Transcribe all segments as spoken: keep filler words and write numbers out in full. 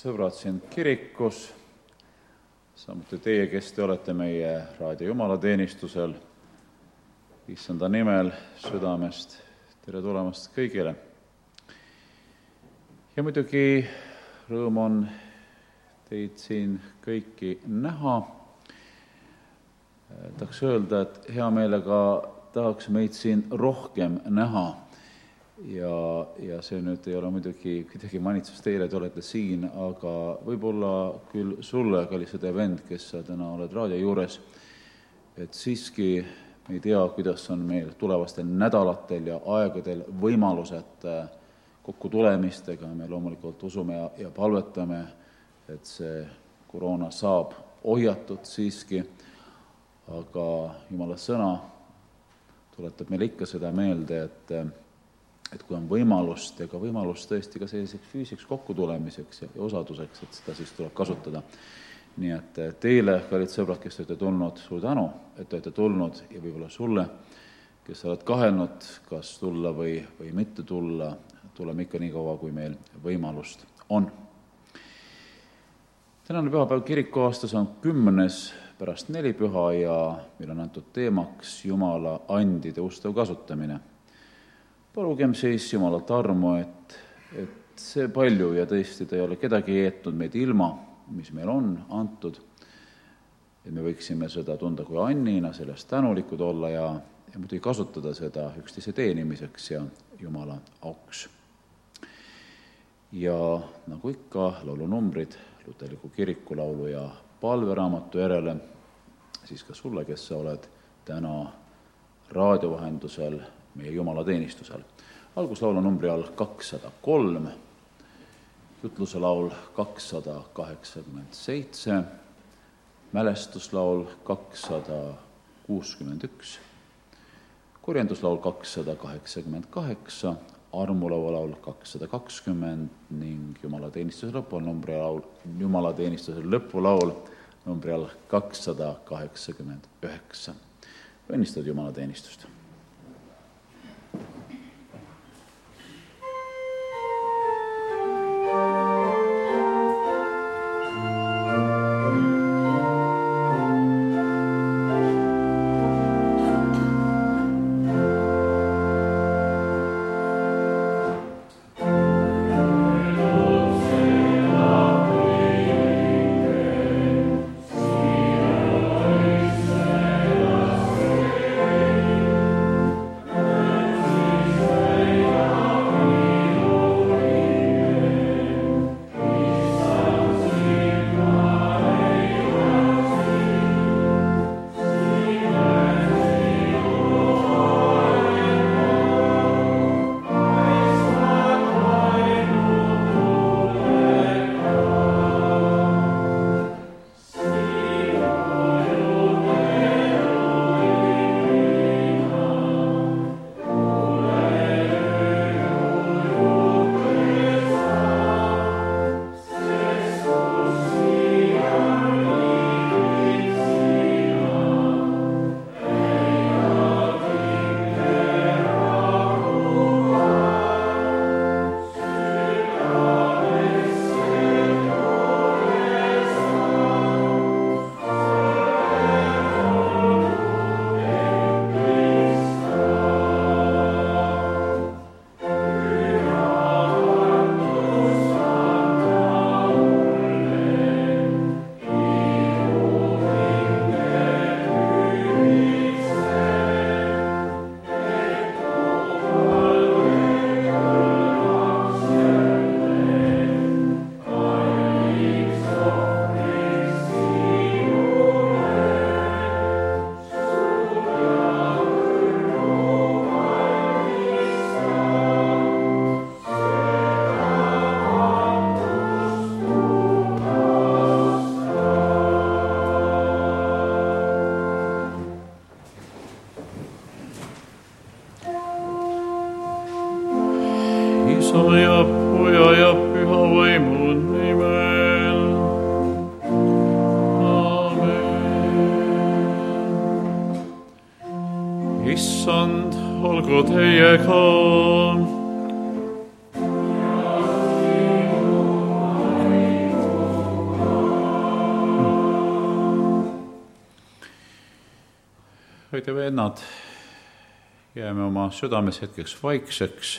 sõbrad siin kirikus, samuti teie, kes te olete meie raadio jumalateenistusel, issanda nimel südamest tere tulemast kõigile. Ja muidugi rõõm on teid siin kõiki näha. Tahaks öelda, et hea meelega tahaks meid siin rohkem näha. Ja, ja see nüüd ei ole muidugi kuidagi manitsus teile, te olete siin, aga võib-olla küll sulle, kallis õde vend, kes sa täna oled raadio juures, et siiski me ei tea, kuidas on meil tulevastel nädalatel ja aegadel võimalused kokku tulemistega. Me loomulikult usume ja, ja palvetame, et see koroona saab ohjatud siiski, aga Jumala sõna tuletab meile ikka seda meelde, et et kui on võimalust ja ka võimalust tõesti ka selliseks füüsiks kokkutulemiseks ja osaduseks, et seda siis tuleb kasutada. Nii et teile, kallid sõbrad, kes te olete tulnud, suur tänu, et te olete tulnud ja võib-olla sulle, kes oled kahelnud, kas tulla või, või mitte tulla, tuleme ikka nii kaua, kui meil võimalust on. Tänane pühapäev kirikuaastas on kümnes pärast nelipüha ja meil on antud teemaks Jumala andide ustav kasutamine. Palugem siis Jumalalt armu, et, et see palju ja tõesti ta ei ole kedagi jäetnud meid ilma, mis meil on antud, et me võiksime seda tunda kui annina, sellest tänulikud olla ja, ja muidugi kasutada seda üksteise teenimiseks ja Jumala auks. Ja nagu ikka, laulunumbrid Luterliku kiriku laulu ja palveraamatu järele, siis ka sulle, kes sa oled täna raadiovahendusel meie jumalateenistusel. Alguslaulu numbri all kakssada kolm, jutluse laul kakssada kaheksakümmend seitse, mälestuslaul kakssada kuuskümmend üks, korjanduslaul kakssada kaheksakümmend kaheksa, armulaualaul kakssada kakskümmend ning jumalateenistuse lõpu numbri laul, jumalateenistuse lõpulaul numbri all kakssada kaheksakümmend üheksa. Õnnistad jumalateenistust. ja Poja ja Püha Vaimu nimel. Amen. Issand, olgu teiega. õed ja vennad, jääme oma südames hetkeks vaikseks,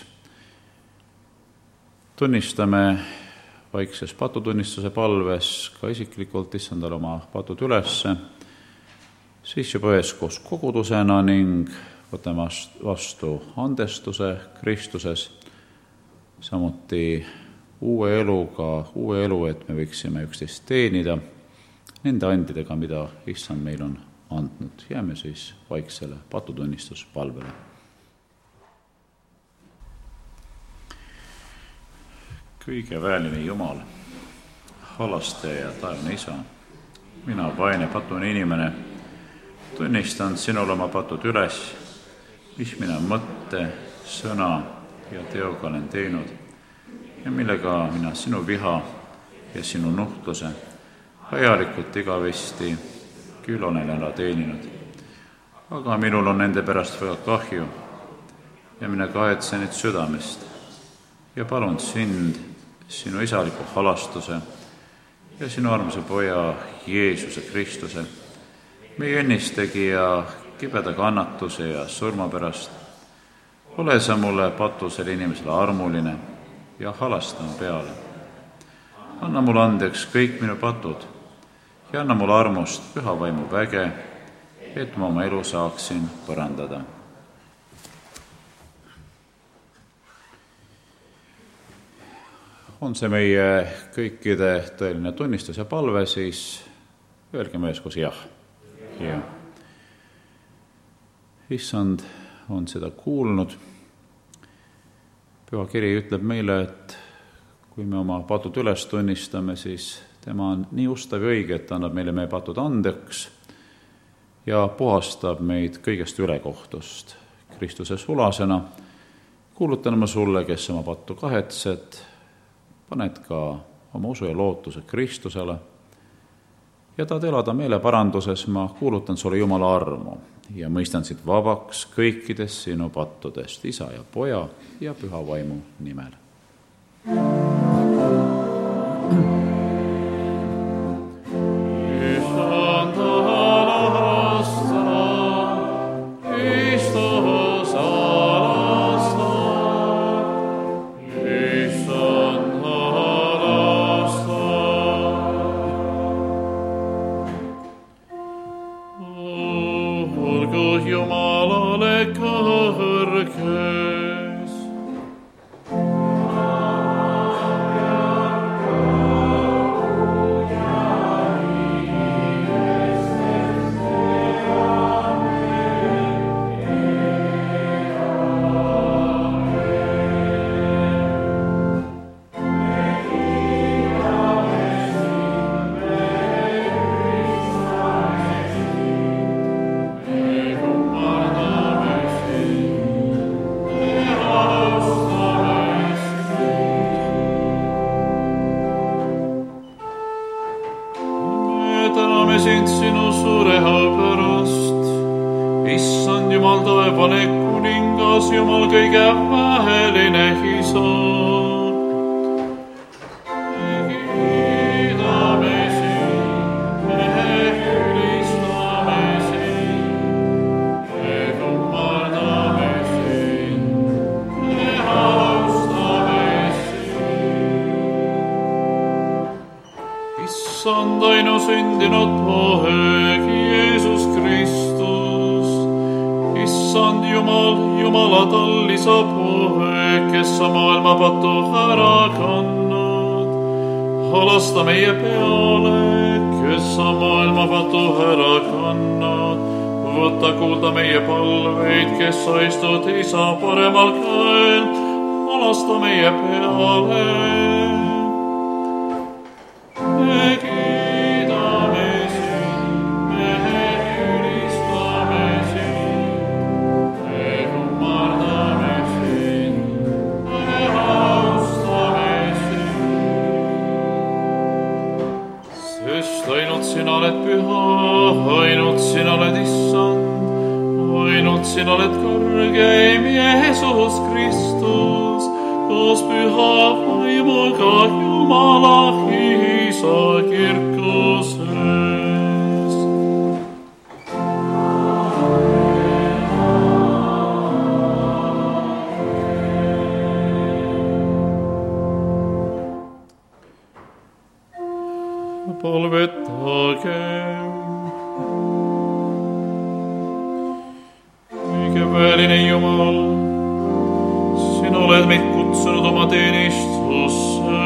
tunnistame vaikses patutunnistuse palves ka isiklikult issandale oma patud ülesse, siis juba üheskoos kogudusena ning võtame vastu andestuse Kristuses, samuti uue eluga, uue elu, et me võiksime üksteist teenida nende andidega, mida issand meil on andnud. Jääme siis vaiksele patutunnistuspalvele. Kõige väeline Jumal, halastaja ja taevane isa, mina, vaene patune inimene, tunnistan sinule oma patud üles, mis mina mõtte, sõna ja teoga olen teinud ja millega mina sinu viha ja sinu nuhtluse ajalikult igavesti küll olen ära teeninud. Aga minul on nende pärast väga kahju ja mina kahetsen neid südamest ja palun sind, sinu isaliku halastuse ja sinu armsa poja Jeesuse Kristuse, meie õnnistegija kibeda kannatuse ja surma pärast. Ole sa mulle patusele inimesele armuline ja halastan peale. Anna mulle andeks kõik minu patud ja anna mulle armust püha vaimu väge, et ma oma elu saaksin parandada. On see meie kõikide tõeline tunnistus ja palve, siis öelgem üheskoos jah. Ja. Issand on seda kuulnud. Püha kiri ütleb meile, et kui me oma patud üles tunnistame, siis tema on nii ustav ja õige, et annab meile meie patud andeks ja puhastab meid kõigest ülekohtust. Kristuse sulasena kuulutan ma sulle, kes oma pattu kahetsed, paned ka oma usu ja lootuse Kristusele ja tahad elada meeleparanduses, ma kuulutan sulle Jumala armu ja mõistan siit vabaks kõikidest sinu pattudest, isa ja poja ja püha vaimu nimel. Halasta meie peale, kes sa maailma patu ära kannad. Võta kuulda meie palveid, kes sa istud isa paremal käel. Halasta meie peale. Me kiidame sind, me ülistame sind. Me kummardame sind, me austame sind. Sest ainult sina oled püha, ainult sina oled issand, ainult sina oled kõrgeim Jeesus Kristus, koos püha vaimuga Jumala isa kirkuses. tõeline Jumal, sina oled meid kutsunud oma teenistusse.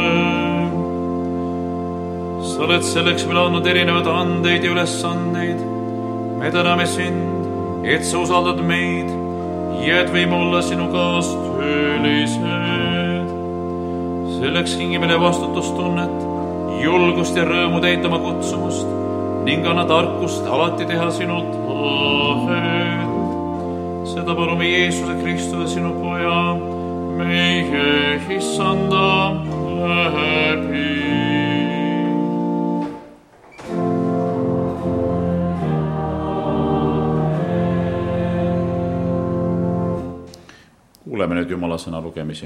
Sa oled selleks veel andnud erinevad andeid ja ülesandeid. Me täname sind, et sa usaldad meid ja et võime olla sinu kaastöölised. Selleks kingi meile vastutustunnet, julgust ja rõõmu täita oma kutsumust ning anna tarkust alati teha sinu tahet. Seda palume Jeesuse Kristuse, sinu poja, meie issanda läbi. Kuuleme nüüd Jumala sõna lugemisi.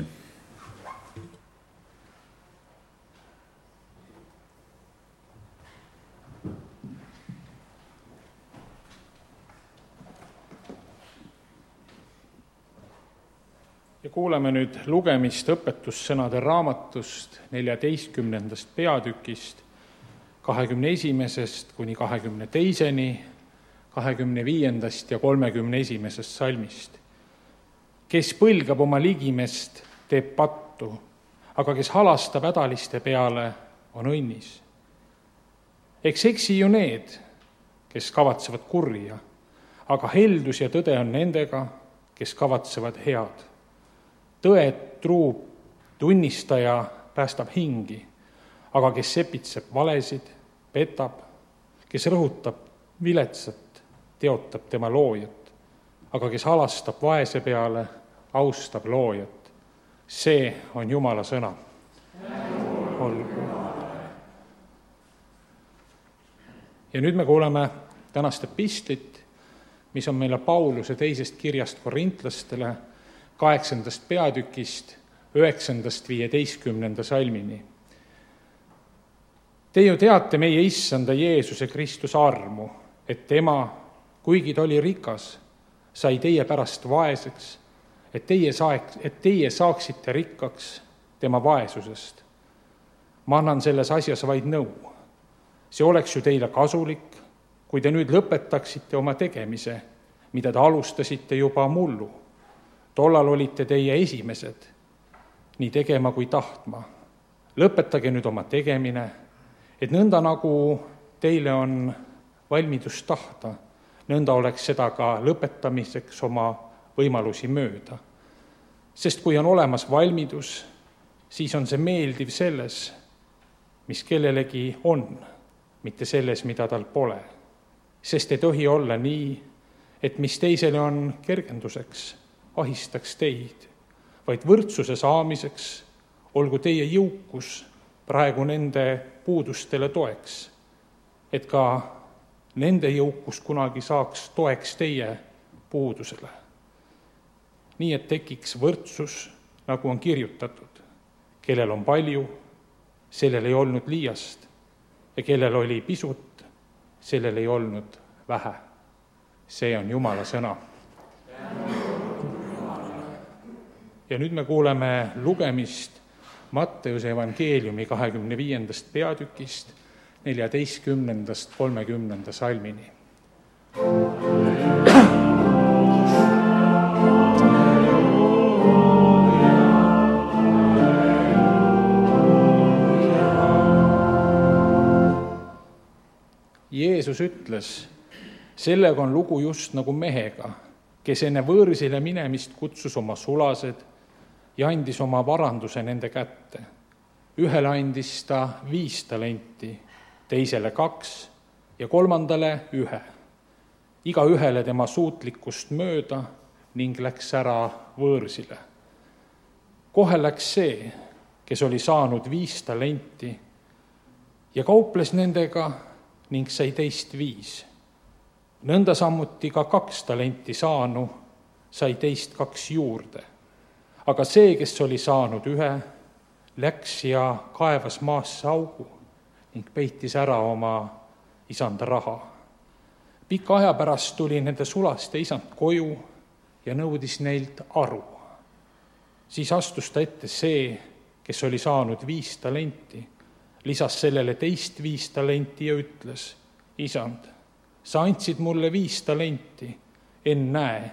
Ja kuuleme nüüd lugemist õpetussõnade raamatust neljateistkümnendast peatükist, kahekümne esimesest kuni kahekümne teiseni, kahekümne viiendast ja kolmekümne esimesest salmist. Kes põlgab oma ligimest, teeb pattu, aga kes halastab hädaliste peale, on õnnis. Eks eksi ju need, kes kavatsevad kurja, aga heldus ja tõde on nendega, kes kavatsevad head. Tõe truu tunnistaja päästab hingi, aga kes sepitseb valesid, petab, kes rõhutab viletsat, teotab tema loojat, aga kes halastab vaese peale, austab loojat. See on Jumala sõna. Olgu. Ja nüüd me kuuleme tänast epistlit, mis on meile Pauluse teisest kirjast korintlastele, kaheksandast peatükist, üheksandast viieteistkümnenda salmini. Te ju teate meie issanda Jeesuse Kristuse armu, et tema, kuigi ta oli rikas, sai teie pärast vaeseks, et teie, saaks, et teie saaksite rikkaks tema vaesusest. Ma annan selles asjas vaid nõu. See oleks ju teile kasulik, kui te nüüd lõpetaksite oma tegemise, mida te alustasite juba mullu. Tollal olite teie esimesed, nii tegema kui tahtma. Lõpetage nüüd oma tegemine, et nõnda nagu teile on valmidus tahta, nõnda oleks seda ka lõpetamiseks oma võimalusi mööda. Sest kui on olemas valmidus, siis on see meeldiv selles, mis kellelegi on, mitte selles, mida tal pole. Sest ei tohi olla nii, et mis teisele on kergenduseks, ahistaks teid, vaid võrdsuse saamiseks olgu teie jõukus praegu nende puudustele toeks, et ka nende jõukus kunagi saaks toeks teie puudusele. Nii, et tekiks võrdsus, nagu on kirjutatud, kellel on palju, sellel ei olnud liiast, ja kellel oli pisut, sellel ei olnud vähe. See on Jumala sõna. Ja nüüd me kuuleme lugemist Matteuse evangeeliumi kahekümne viiendast peatükist, neljateistkümnendast kolmekümnenda salmini. Jeesus ütles, sellega on lugu just nagu mehega, kes enne võõrsile minemist kutsus oma sulased ja andis oma varanduse nende kätte. Ühele andis ta viis talenti, teisele kaks ja kolmandale ühe. Iga ühele tema suutlikkust mööda ning läks ära võõrsile. Kohe läks see, kes oli saanud viis talenti ja kauples nendega ning sai teist viis. Nõnda sammuti ka kaks talenti saanu, sai teist kaks juurde. Aga see, kes oli saanud ühe, läks ja kaevas maasse augu ning peitis ära oma isanda raha. Pika aja pärast tuli nende sulaste isand koju ja nõudis neilt aru. Siis astus ta ette see, kes oli saanud viis talenti, lisas sellele teist viis talenti ja ütles, isand, sa andsid mulle viis talenti, ennäe,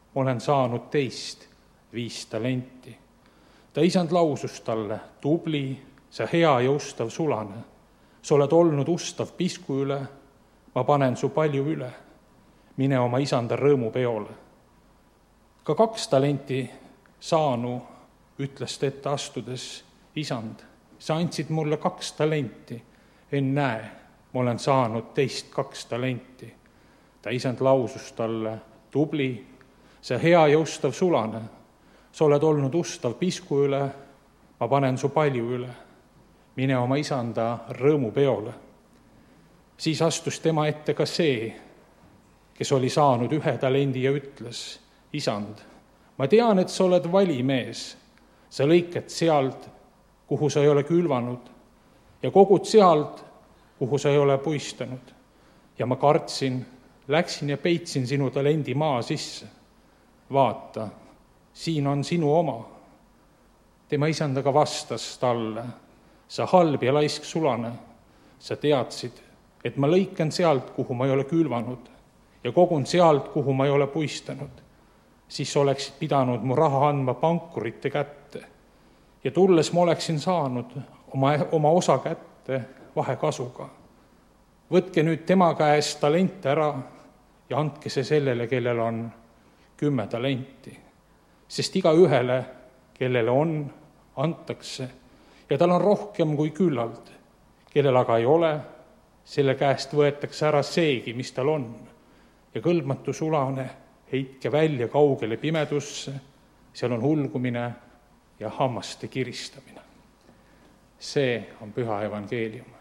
olen saanud teist viis talenti. Ta isand lausus talle, tubli, sa hea ja ustav sulane. Sa oled olnud ustav pisku üle, ma panen su palju üle. Mine oma isanda rõõmupeole. Ka kaks talenti saanu ütles ta ette astudes, isand, sa andsid mulle kaks talenti, en näe, ma olen saanud teist kaks talenti. Ta isand lausus talle, tubli, sa hea ja ustav sulane, sa oled olnud ustav pisku üle, ma panen su palju üle. Mine oma isanda rõõmupeole. Siis astus tema ette ka see, kes oli saanud ühe talendi ja ütles, isand, ma tean, et sa oled valimees, sa lõikad sealt, kuhu sa ei ole külvanud, ja kogud sealt, kuhu sa ei ole puistanud. Ja ma kartsin, läksin ja peitsin sinu talendi maa sisse. Vaata, siin on sinu oma. Tema isand aga vastas talle, sa halb ja laisk sulane, sa teadsid, et ma lõikan sealt, kuhu ma ei ole külvanud, ja kogun sealt, kuhu ma ei ole puistanud. Siis oleksid pidanud mu raha andma pankurite kätte. Ja tulles ma oleksin saanud oma, oma osa kätte vahekasuga. Võtke nüüd tema käest talent ära ja andke see sellele, kellel on kümme talenti. Sest iga ühele, kellele on, antakse ja tal on rohkem kui küllalt. Kellel aga ei ole, selle käest võetakse ära seegi, mis tal on. Ja kõlbmatu sulane heitke välja kaugele pimedusse, seal on hulgumine ja hammaste kiristamine. See on püha evangeelium.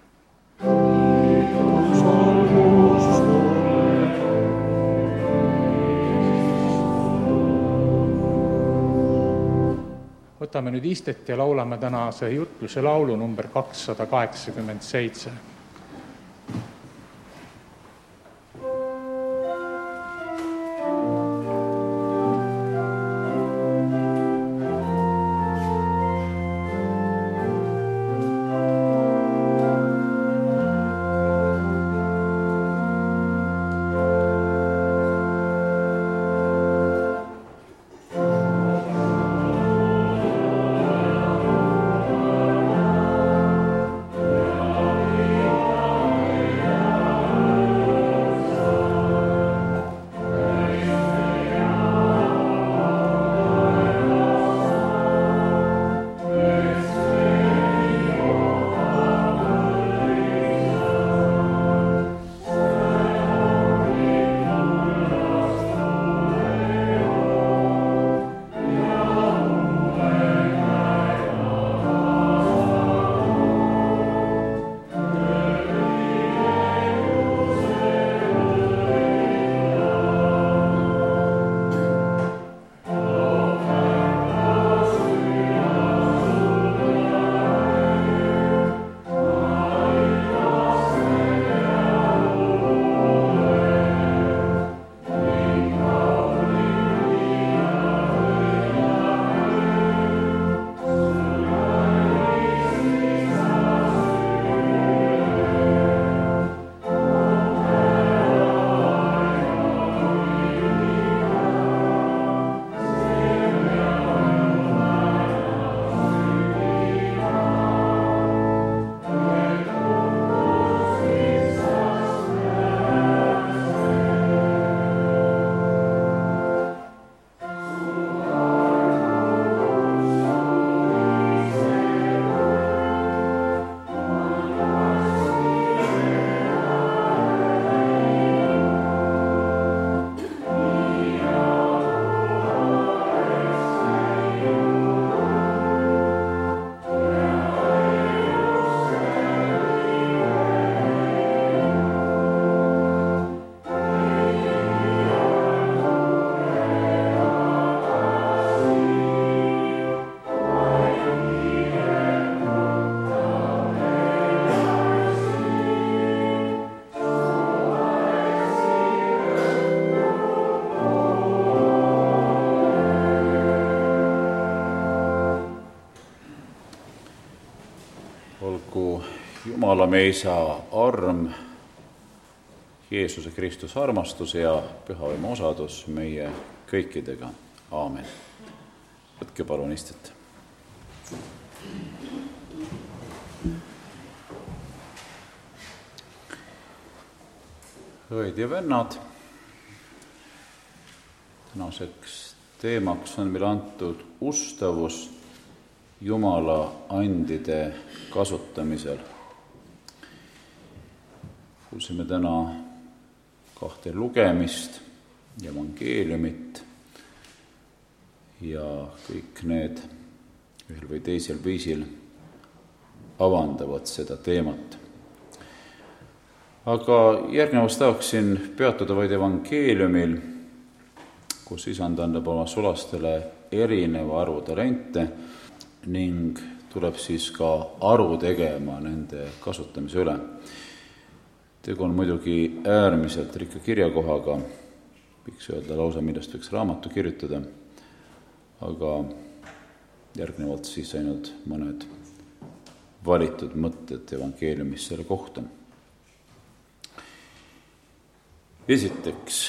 Võtame nüüd istet ja laulame tänase jutluse laulu number kakssada kaheksakümmend seitse. Jumala me isa arm Jeesuse Kristuse armastus ja püha vaimu osadus meie kõikidega. Aamen. Võtke palun istet. Õed ja vennad, tänaseks teemaks on meil antud ustavus Jumala andide kasutamisel. Kuulsime täna kahte lugemist ja evangeeliumit ja kõik need ühel või teisel viisil avandavad seda teemat. Aga järgnevas tahaksin peatuda vaid evangeeliumil, kus isand annab oma sulastele erineva arvu talente ning tuleb siis ka aru tegema nende kasutamise üle. Tegu on muidugi äärmiselt rikka kirjakohaga, võiks öelda lausa, millest võiks raamatu kirjutada, aga järgnevalt siis ainult mõned valitud mõtted evangeeliumis selle kohta. Esiteks,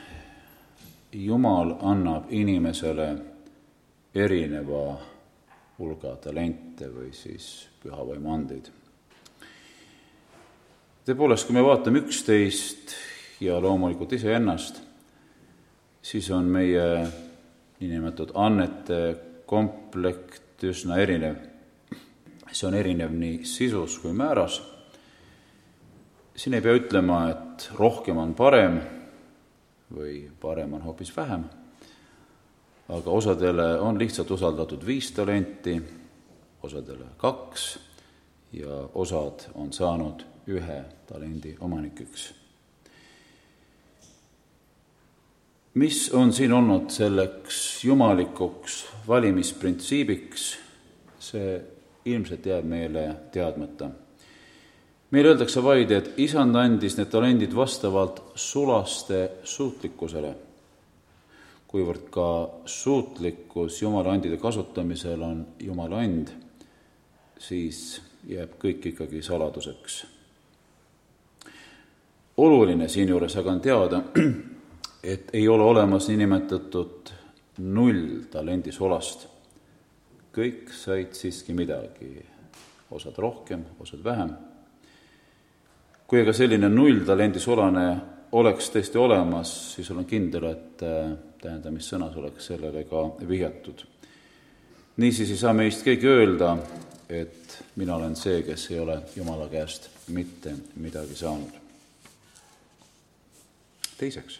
Jumal annab inimesele erineva hulga talente või siis püha vaimu andeid. Tõepoolest, kui me vaatame üksteist ja loomulikult iseennast, siis on meie niinimetatud annete komplekt üsna erinev. See on erinev nii sisus kui määras. Siin ei pea ütlema, et rohkem on parem või parem on hoopis vähem, aga osadele on lihtsalt usaldatud viis talenti, osadele kaks ja osad on saanud ühe talendi omanikeks. Mis on siin olnud selleks jumalikuks valimisprintsiibiks, see ilmselt jääb meile teadmata. Meil öeldakse vaid, et isand andis need talendid vastavalt sulaste suutlikkusele, kuivõrd ka suutlikkus Jumala andide kasutamisel on Jumala and, siis jääb kõik ikkagi saladuseks. Oluline siinjuures aga on teada, et ei ole olemas niinimetatud null talendi sulast. Kõik said siiski midagi, osad rohkem, osad vähem. Kui aga selline null talendi sulane oleks tõesti olemas, siis olen kindel, et tähendamissõnas oleks sellele ka vihjatud. Niisiis ei saa meist keegi öelda, et mina olen see, kes ei ole Jumala käest mitte midagi saanud. Teiseks,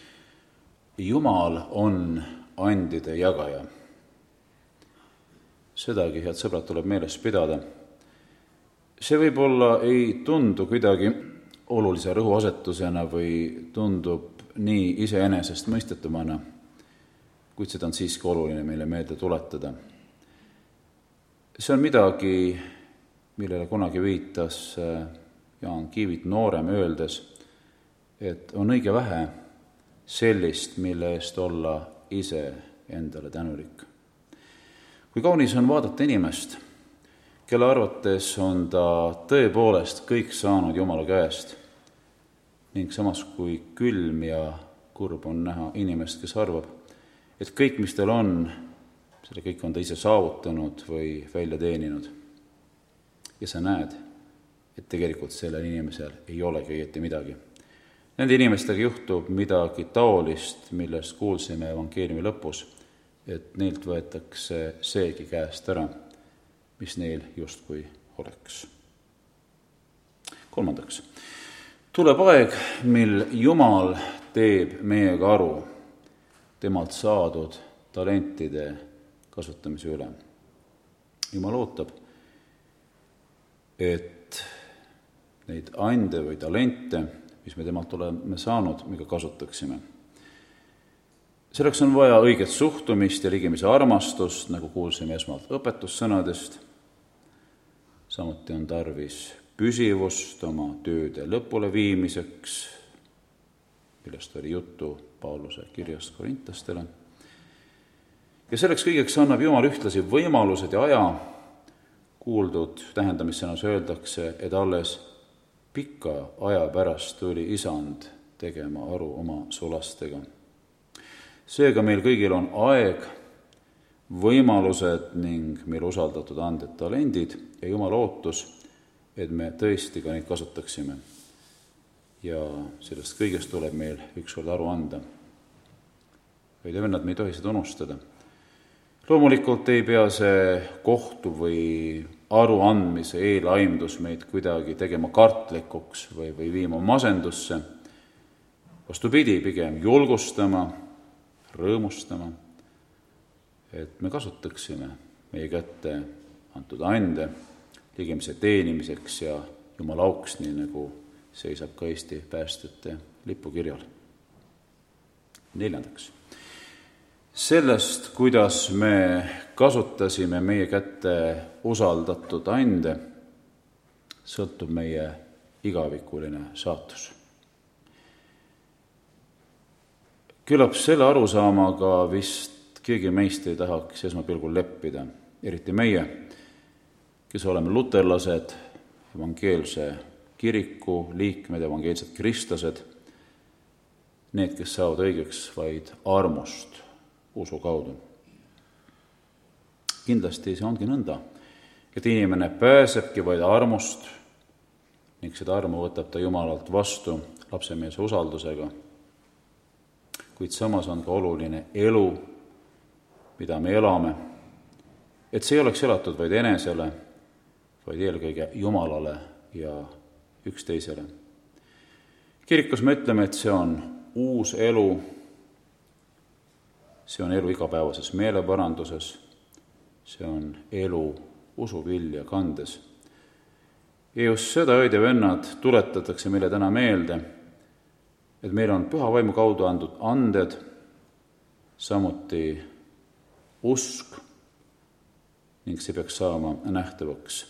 Jumal on andide jagaja. Sedagi, head sõbrad, tuleb meeles pidada. See võib-olla ei tundu kuidagi olulise rõhuasetusena või tundub nii iseenesest mõistetumana, kuid seda on siiski oluline meile meelde tuletada. See on midagi, millele kunagi viitas Jaan Kiivit noorem öeldes, et on õige vähe sellist, mille eest olla ise endale tänulik. Kui kaunis on vaadata inimest, kelle arvates on ta tõepoolest kõik saanud Jumala käest, ning samas kui külm ja kurb on näha inimest, kes arvab, et kõik, mis tal on, selle kõik on ta ise saavutanud või välja teeninud. Ja sa näed, et tegelikult sellel inimesel ei olegi õieti midagi. Nende inimestega juhtub midagi taolist, millest kuulsime evangeeliumi lõpus, et neilt võetakse seegi käest ära, mis neil justkui oleks. Kolmandaks, tuleb aeg, mil Jumal teeb meiega aru temalt saadud talentide kasutamise üle. Jumal ootab, et neid ande või talente, mis me temalt oleme saanud, me ka kasutaksime. Selleks on vaja õiget suhtumist ja ligimise armastust, nagu kuulsime esmalt õpetussõnadest. Samuti on tarvis püsivust oma tööde lõpule viimiseks, millest oli juttu Pauluse kirjast korintastele. Ja selleks kõigeks annab Jumal ühtlasi võimalused ja aja. Kuuldud tähendamissõnas öeldakse, et alles pika aja pärast tuli isand tegema aru oma sulastega. Seega meil kõigil on aeg, võimalused ning meil usaldatud anded, talendid ja Jumala ootus, et me tõesti ka neid kasutaksime. Ja sellest kõigest tuleb meil ükskord aru anda. Vaid ja vennad, me ei tohi seda unustada. Loomulikult ei pea see kohtu või aruandmise eelaimdus meid kuidagi tegema kartlikuks või, või viima masendusse. Vastupidi, pigem julgustama, rõõmustama, et me kasutaksime meie kätte antud ande ligimise teenimiseks ja Jumala auks, nii nagu seisab ka Eesti päästjate lipukirjal. Neljandaks, sellest, kuidas me kasutasime meie kätte usaldatud ande, sõltub meie igavikuline saatus. Küllap selle arusaamaga vist keegi meist ei tahaks esmapilgul leppida, eriti meie, kes oleme luterlased, evangeelse kiriku liikmed, evangeelsed kristlased, need, kes saavad õigeks vaid armust usu kaudu. Kindlasti see ongi nõnda, et inimene pääsebki vaid armust ning seda armu võtab ta Jumalalt vastu lapsemeelse usaldusega. Kuid samas on ka oluline elu, mida me elame, et see ei oleks elatud vaid enesele, vaid eelkõige Jumalale ja üksteisele. Kirikus me ütleme, et see on uus elu, see on elu igapäevases meeleparanduses, see on elu usuvilja kandes. Ja just seda, ööd ja vennad, tuletatakse meile täna meelde, et meil on püha vaimu kaudu andud anded, samuti usk ning see peaks saama nähtavaks.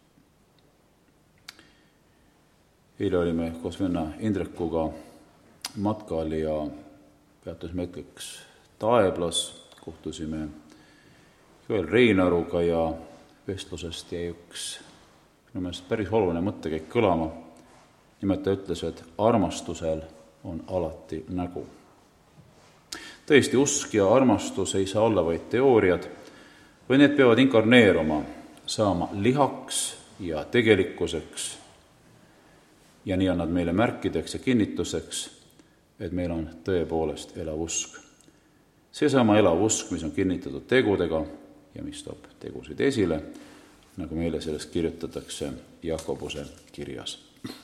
Eile olime koos venna Indrekuga matkal ja peatusime hetkeks Taeblas, kohtusime Joel Reinaruga ja vestlusest jäi üks minu meelest päris oluline mõttekäik kõlama. Nimelt ta ütles, et armastusel on alati nägu. Tõesti, usk ja armastus ei saa olla vaid teooriad, või need peavad inkarneeruma, saama lihaks ja tegelikkuseks. Ja nii on nad meile märkideks ja kinnituseks, et meil on tõepoolest elav usk. Seesama elav usk, mis on kinnitatud tegudega ja mis toob tegusid esile, nagu meile sellest kirjutatakse Jakobuse kirjas.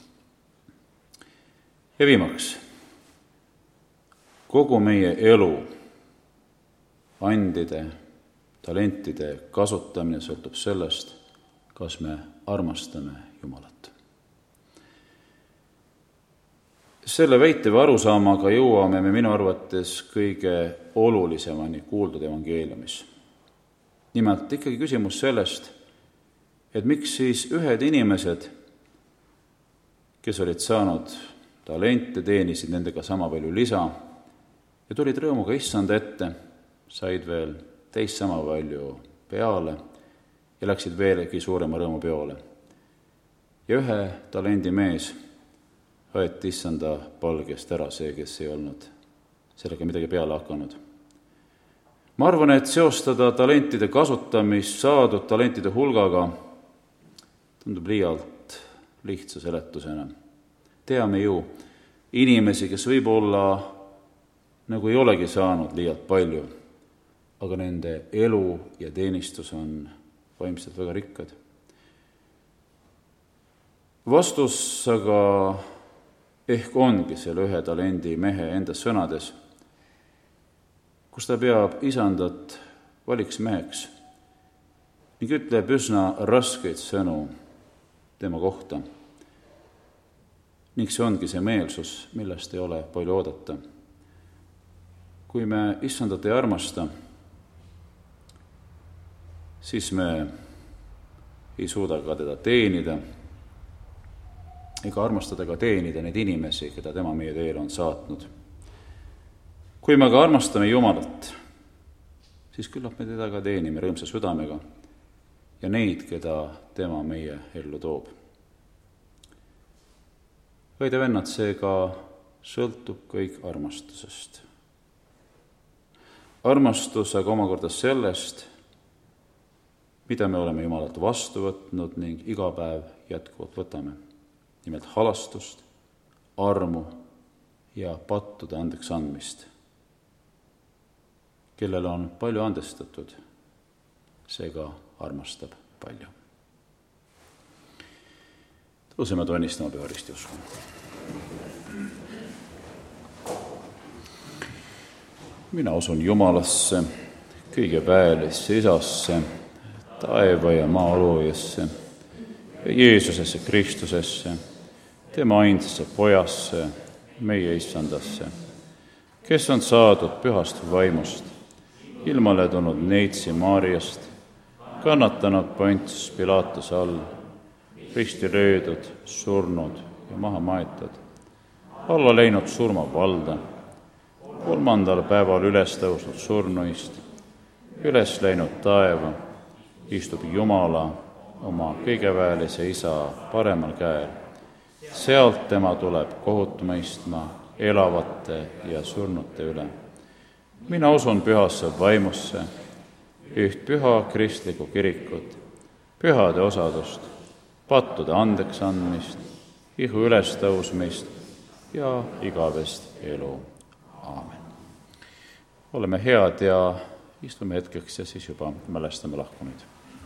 Ja viimaks, kogu meie elu, andide, talentide kasutamine sõltub sellest, kas me armastame Jumalat. Selle väite või arusaamaga jõuame me minu arvates kõige olulisemani kuuldud evangeeliumis. Nimelt ikkagi küsimus sellest, et miks siis ühed inimesed, kes olid saanud talente, teenisid nendega sama palju lisa ja tulid rõõmuga issanda ette, said veel teist sama palju peale ja läksid veelegi suurema rõõmu peole. Ja ühe talendi mees võeti issanda palgest ära, see, kes ei olnud sellega midagi peale hakanud. Ma arvan, et seostada talentide kasutamist saadud talentide hulgaga tundub liialt lihtsa seletusena. Teame ju inimesi, kes võib-olla nagu ei olegi saanud liialt palju, aga nende elu ja teenistus on vaimselt väga rikkad. Vastus aga ehk ongi selle ühe talendi mehe enda sõnades, kus ta peab isandat valiks meheks ning ütleb üsna raskeid sõnu tema kohta. Ning see ongi see meelsus, millest ei ole palju oodata. Kui me issandat ei armasta, siis me ei suuda ka teda teenida, ega armastada ka teenida neid inimesi, keda tema meie teele on saatnud. Kui me aga armastame Jumalat, siis küllap me teda ka teenime rõõmsa südamega ja neid, keda tema meie ellu toob. õed ja vennad, seega sõltub kõik armastusest. Armastus aga omakorda sellest, mida me oleme Jumalalt vastu võtnud ning iga päev jätkuvalt võtame. Nimelt halastust, armu ja pattude andeks andmist. Kellele on palju andestatud, seega armastab palju. Tõuseme tunnistama püha risti usku. Mina usun Jumalasse, kõige väelisse Isasse, taeva ja maa loojasse ja Jeesusesse Kristusesse, tema ainsasse Pojasse, meie Issandasse, kes on saadud pühast vaimust, ilmale tulnud neitsi Maariast, kannatanud Pontius Pilatuse all, risti löödud, surnud ja maha maetud, alla läinud surmavalda, kolmandal päeval üles tõusnud surnuist, üles läinud taeva, istub Jumala oma kõigeväelise Isa paremal käel. Sealt tema tuleb kohut mõistma elavate ja surnute üle. Mina usun pühasse vaimusse, üht püha kristlikku kirikut, pühade osadust, pattude andeks andmist, ihu üles tõusmist ja igavest elu. Aamen. Oleme head ja istume hetkeks ja siis juba mälestame lahkunuid.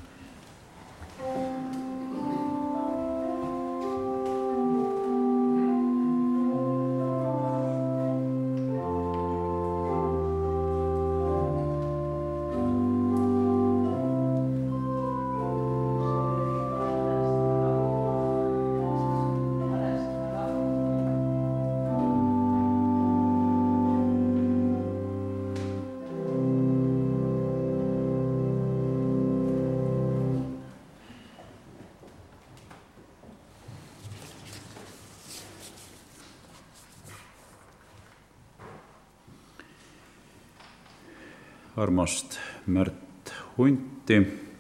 Armast Märt Hunti.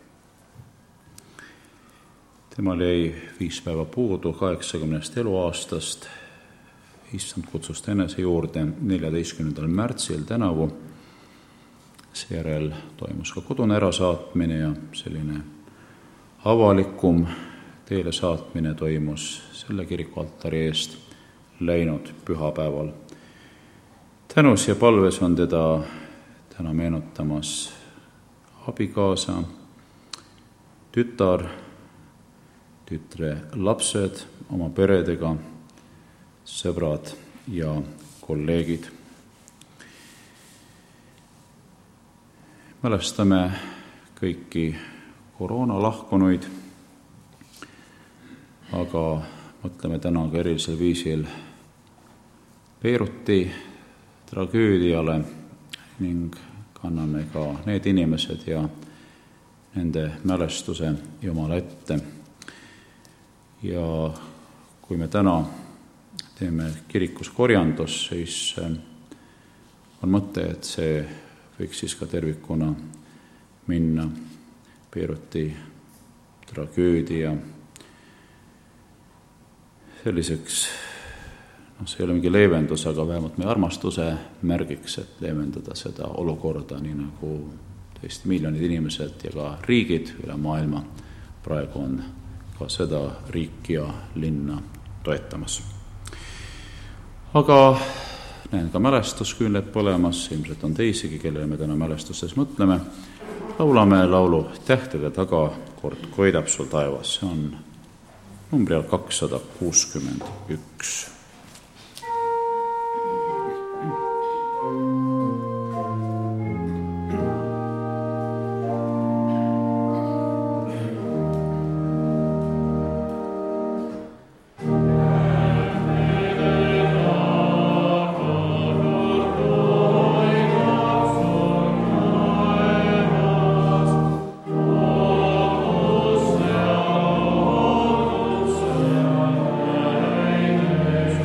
Temal jäi viis päeva puudu kaheksakümnest eluaastast. Issand kutsus ta enese juurde neljateistkümnendal märtsil tänavu. Seejärel toimus ka kodune ärasaatmine ja selline avalikum teele saatmine toimus selle kiriku altari eest läinud pühapäeval. Tänus ja palves on teda täna meenutamas abikaasa, tütar, tütre lapsed oma peredega, sõbrad ja kolleegid. Mälestame kõiki koroona lahkunuid, aga mõtleme täna ka erilisel viisil Beiruti tragöödiale ning kanname ka need inimesed ja nende mälestuse Jumala ette. Ja kui me täna teeme kirikus korjandus, siis on mõte, et see võiks siis ka tervikuna minna Beiruti tragöödia selliseks, no see ei ole mingi leevendus, aga vähemalt meie armastuse märgiks, et leevendada seda olukorda, nii nagu tõesti miljonid inimesed ja ka riigid üle maailma praegu on ka seda riiki ja linna toetamas. Aga näen ka mälestusküünled põlemas, ilmselt on teisigi, kellele me täna mälestustes mõtleme. Laulame laulu Tähtede taga, kord koidab sul taevas. See on numbri all kakssada kuuskümmend üks. Oh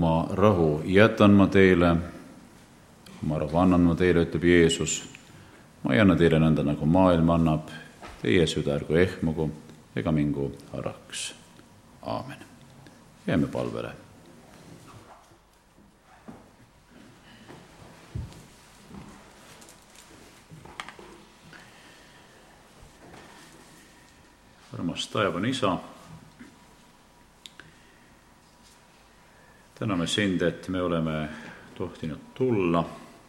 oma rahu jätan ma teile, oma rahu annan ma teile, ütleb Jeesus. Ma ei anna teile nõnda, nagu maailm annab, teie süda ärgu ehmugu ega mingu haraks. Aamen. Jääme palvele. Armas taevane Isa, täname sind, et me oleme tohtinud tulla.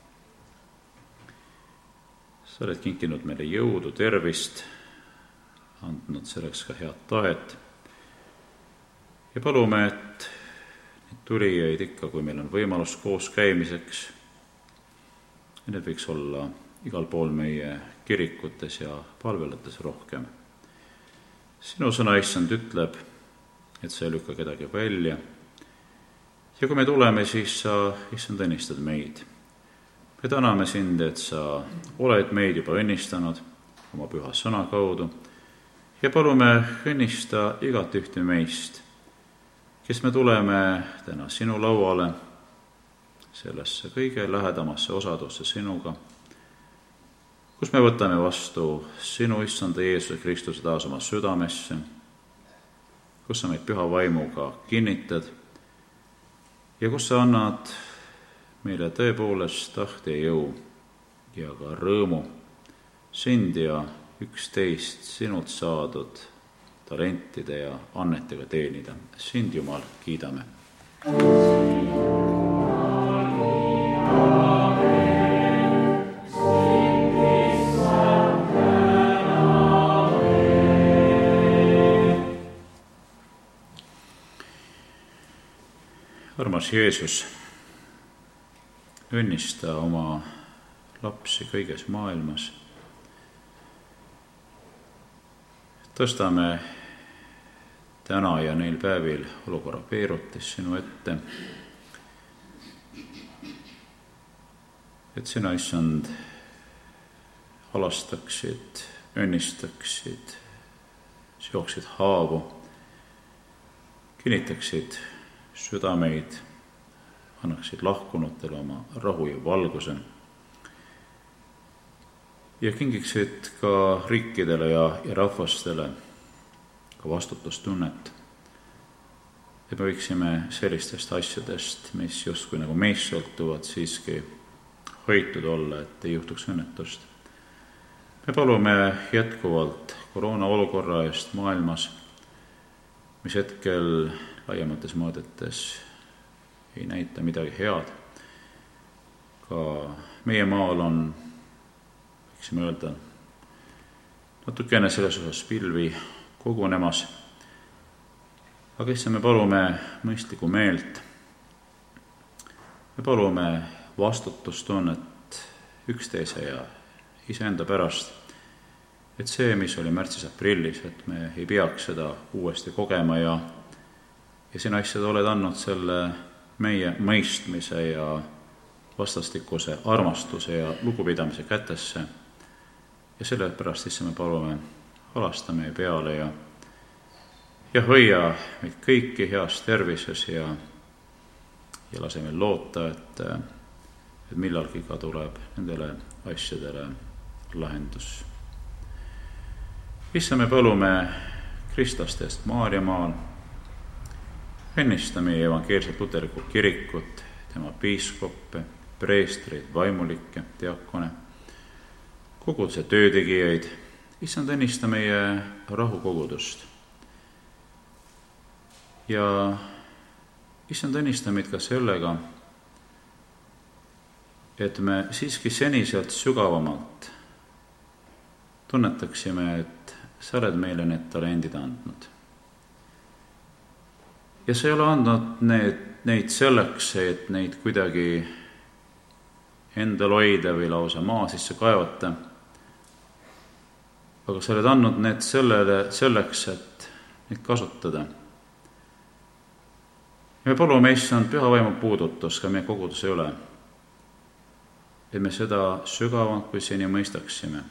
Sa oled kinkinud meile jõudu, tervist, andnud selleks ka head tahet. Ja palume, et neid tulijaid ikka, kui meil on võimalus koos käimiseks, need võiks olla igal pool meie kirikutes ja palvelates rohkem. Sinu sõna, Issand, ütleb, et sa ei lükka kedagi välja. Ja kui me tuleme, siis sa, Issand, õnnistad meid. Me täname sind, et sa oled meid juba õnnistanud oma püha sõna kaudu ja palume õnnista igat ühte meist, kes me tuleme täna sinu lauale, sellesse kõige lähedamasse osadusse sinuga, kus me võtame vastu sinu Issanda Jeesuse Kristuse taas oma südamesse, kus sa meid püha vaimuga kinnitad ja kus sa annad meile tõepoolest tahte ja jõu ja ka rõõmu sind ja üksteist sinult saadud talentide ja annetega teenida. Sind, Jumal, kiidame. Armas Jeesus, õnnista oma lapsi kõiges maailmas. Tõstame täna ja neil päevil olukorra peerutis sinu ette, et sina, Issand, halastaksid, õnnistaksid, seoksid haavu, kinnitaksid südameid, annaksid lahkunutele oma rahu ja valguse ja kingiksid ka riikidele ja, ja rahvastele ka vastutustunnet, et me võiksime sellistest asjadest, mis justkui nagu meist sõltuvad, siiski hoitud olla, et ei juhtuks õnnetust. Me palume jätkuvalt koroona olukorra eest maailmas, mis hetkel laiemates mõõdetes ei näita midagi head. Ka meie maal on, võiksime öelda, natukene selles osas pilvi kogunemas. Aga issand, me palume mõistlikku meelt. Me palume vastutustunnet üksteise ja iseenda pärast, et see, mis oli märtsis-aprillis, et me ei peaks seda uuesti kogema ja, ja sina issand oled andnud selle meie mõistmise ja vastastikuse armastuse ja lugupidamise kätesse. Ja selle pärast issand me palume halasta meie peale ja, ja hoia meid kõiki heas tervises ja, ja lase meil loota, et, et millalgi ka tuleb nendele asjadele lahendus. Issand, me palume kristlastest Maarjamaal, õnnista meie evangeelset luterlikku kirikut, tema piiskoppe, preestreid, vaimulikke, diakone, koguduse töötegijaid. Issand, õnnista meie rahukogudust. Ja issand, õnnista meid ka sellega, et me siiski seniselt sügavamalt tunnetaksime, et sa oled meile need talendid andnud. Ja sa ei ole andnud need, neid selleks, et neid kuidagi endal hoida või lausa maa sisse kaevata, aga sa oled andnud need sellele, selleks, et neid kasutada. Ja me palume, issand, püha vaimu puudutus ka meie koguduse üle, et me seda sügavamalt kui seni mõistaksime.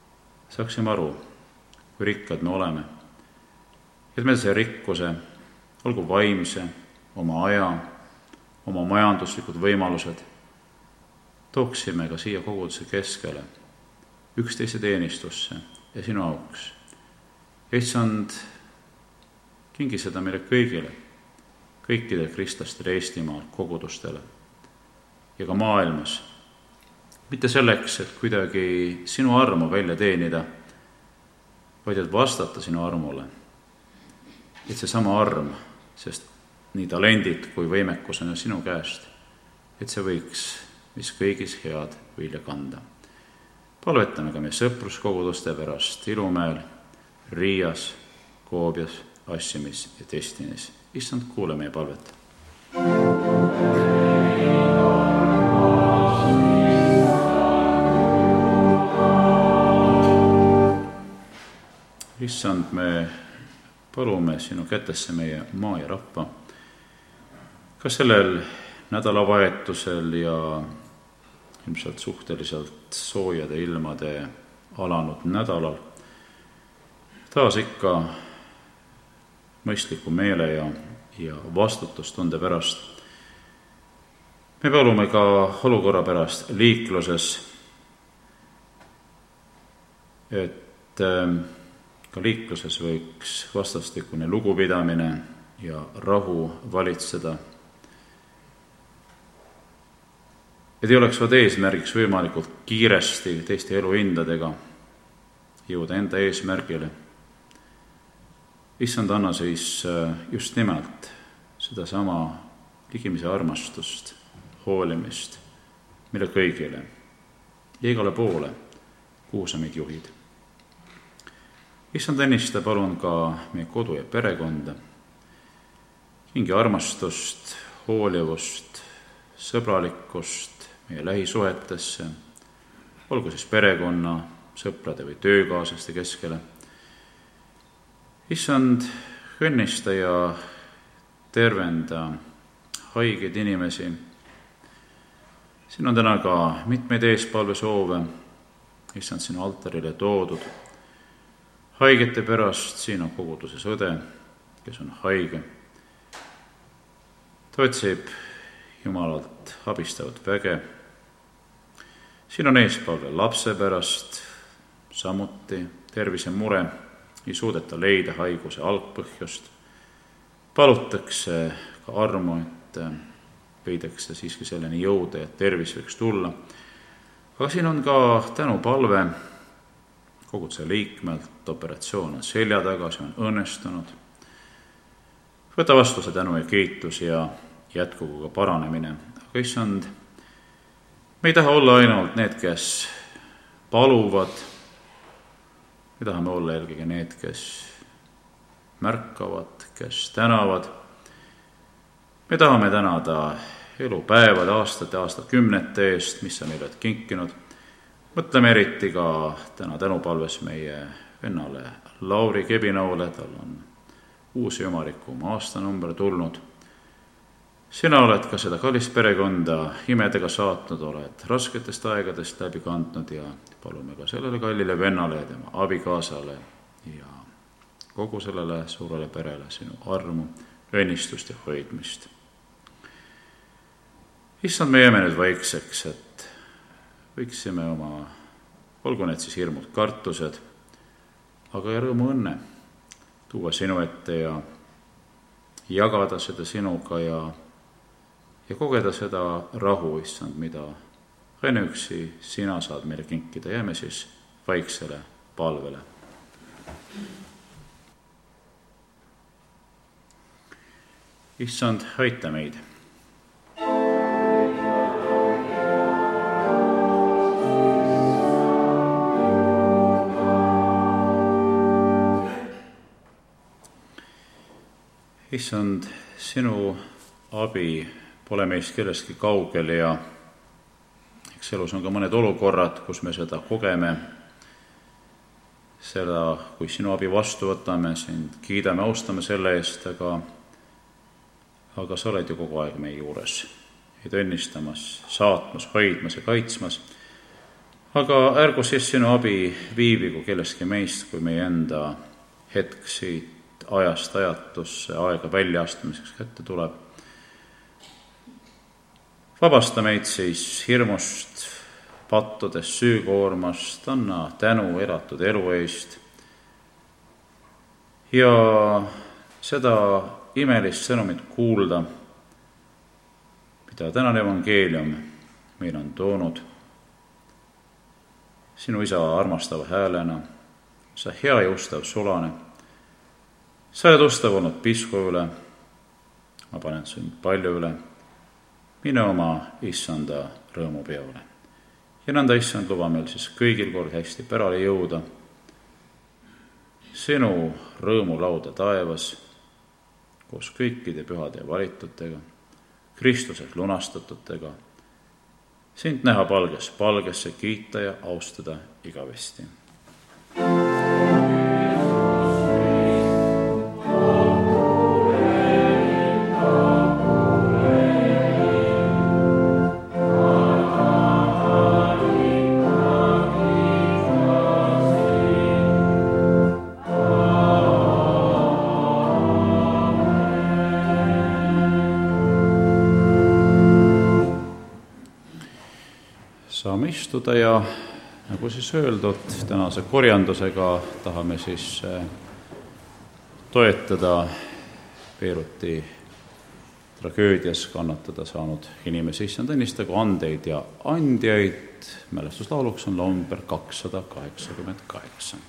Saaksime aru, kui rikkad me oleme, et me see rikkuse olgu vaimse, oma aja, oma majanduslikud võimalused, tooksime ka siia koguduse keskele, üksteise teenistusse ja sinu auks. Issand, kingi seda meile kõigile, kõikidele kristlastele Eestimaal, kogudustele ja ka maailmas. Mitte selleks, et kuidagi sinu armu välja teenida, vaid et vastata sinu armule. Et see sama arm, sest nii talendid kui võimekus on sinu käest, et see võiks mis kõigis head vilja kanda. Palvetame ka meie sõpruskoguduste pärast Ilumäel, Riias, Koobias, Assimis ja Destinis. Issand, kuule meie palvet. Issand, me palume sinu kätesse meie maa ja rahva. Ka sellel nädalavahetusel ja ilmselt suhteliselt soojade ilmade alanud nädalal taas ikka mõistliku meele ja, ja vastutustunde pärast. Me palume ka olukorra pärast liikluses, et ka liikluses võiks vastastikune lugupidamine ja rahu valitseda. Et ei oleks vaid eesmärgiks võimalikult kiiresti teiste eluhindadega jõuda enda eesmärgile. Issand, anna siis just nimelt sedasama ligimise armastust, hoolimist, mille kõigile ja igale poole, kuhu sa meid juhid. Issand, õnnista palun ka meie kodu ja perekonda, kingi armastust, hoolivust, sõbralikkust meie lähisuhetesse, olgu siis perekonna, sõprade või töökaaslaste keskele. Issand, õnnista ja tervenda haigeid inimesi. Siin on täna ka mitmeid eespalvesoove, Issand, sinu altarile toodud. Haigete pärast siin on koguduses õde, kes on haige. Ta otsib Jumalalt abistavat väge. Siin on eespalve lapse pärast, samuti tervisemure, ei suudeta leida haiguse algpõhjust. Palutakse ka armu, et leidakse siiski selleni jõuda, et tervis võiks tulla. Aga siin on ka tänupalve koguduse liikmelt, operatsioon on selja taga, see on õnnestunud. Võta vastu see tänu ja kiitus ja jätkugu ka paranemine. Aga issand, me ei taha olla ainult need, kes paluvad, me tahame olla eelkõige need, kes märkavad, kes tänavad. Me tahame tänada elupäevade, aastate, aastakümnete eest, mis sa meile oled kinkinud. Mõtleme eriti ka täna tänupalves meie vennale Lauri Kebinaule, tal on uus jumalikum aastanumber tulnud. Sina oled ka seda kallist perekonda imedega saatnud, oled rasketest aegadest läbi kandnud ja palume ka sellele kallile vennale ja tema abikaasale ja kogu sellele suurele perele sinu armu, õnnistust ja hoidmist. Issand, me jääme nüüd vaikseks, et võiksime oma, olgu need siis hirmud kartused, aga ja rõõmu õnne tuua sinu ette ja jagada seda sinuga ja ja kogeda seda rahu, issand, mida ainuüksi sina saad meile kinkida. Jääme siis vaiksele palvele. Issand, aita meid. Issand, sinu abi pole meist kellestki kaugel ja eks elus on ka mõned olukorrad, kus me seda kogeme, seda, kui sinu abi vastu võtame, sind kiidame, austame selle eest, aga, aga sa oled ju kogu aeg meie juures, meid õnnistamas, saatmas, hoidmas ja kaitsmas. Aga ärgu siis sinu abi viibigu kellestki meist, kui meie enda hetk siit ajast ajatusse aega väljaastumiseks kätte tuleb. Vabasta meid siis hirmust, pattudest, süükoormast, anna tänu elatud elu eest ja seda imelist sõnumit kuulda, mida tänane evangeelium meil on toonud. Sinu isa armastava häälena, sa hea ja ustav sulane, sa oled ustav olnud pisku üle, ma panen sind palju üle, mine oma issanda rõõmupeole. Ja nõnda, issand, luba meil siis kõigil kord hästi pärale jõuda sinu rõõmulauda taevas koos kõikide pühade ja valitutega, Kristuses lunastatutega, sind näha palges palgesse, kiita ja austada igavesti. Saame istuda ja nagu siis öeldud, tänase korjandusega tahame siis toetada Beiruti tragöödias kannatada saanud inimesi. Issand õnnistagu andeid ja andjaid. Mälestuslauluks on number kakssada kaheksakümmend kaheksa.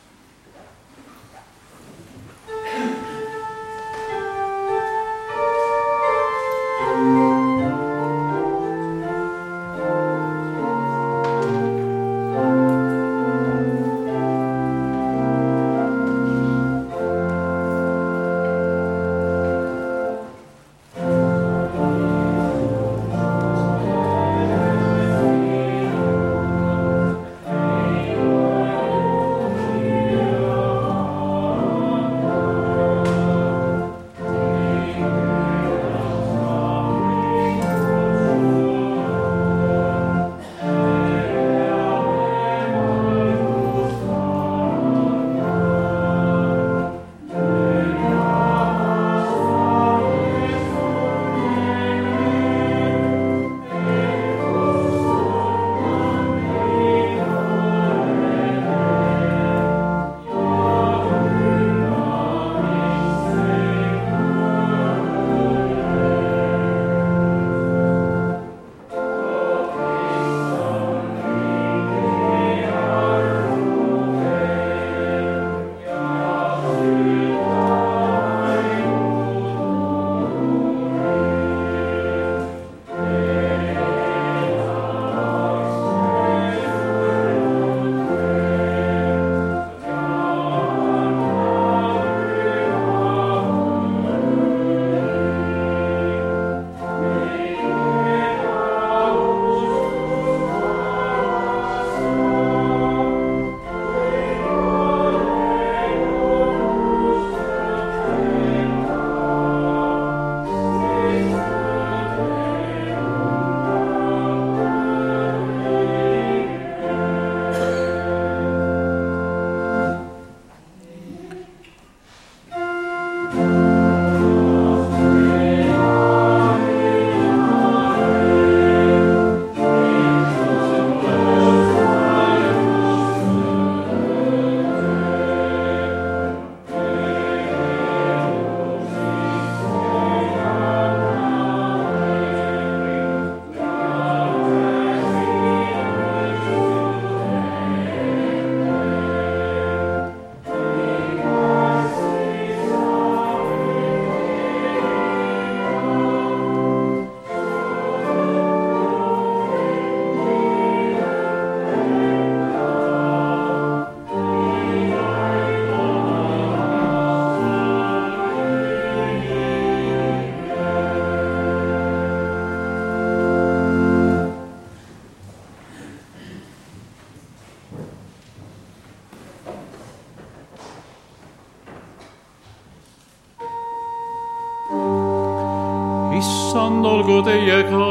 issand olgu teiega.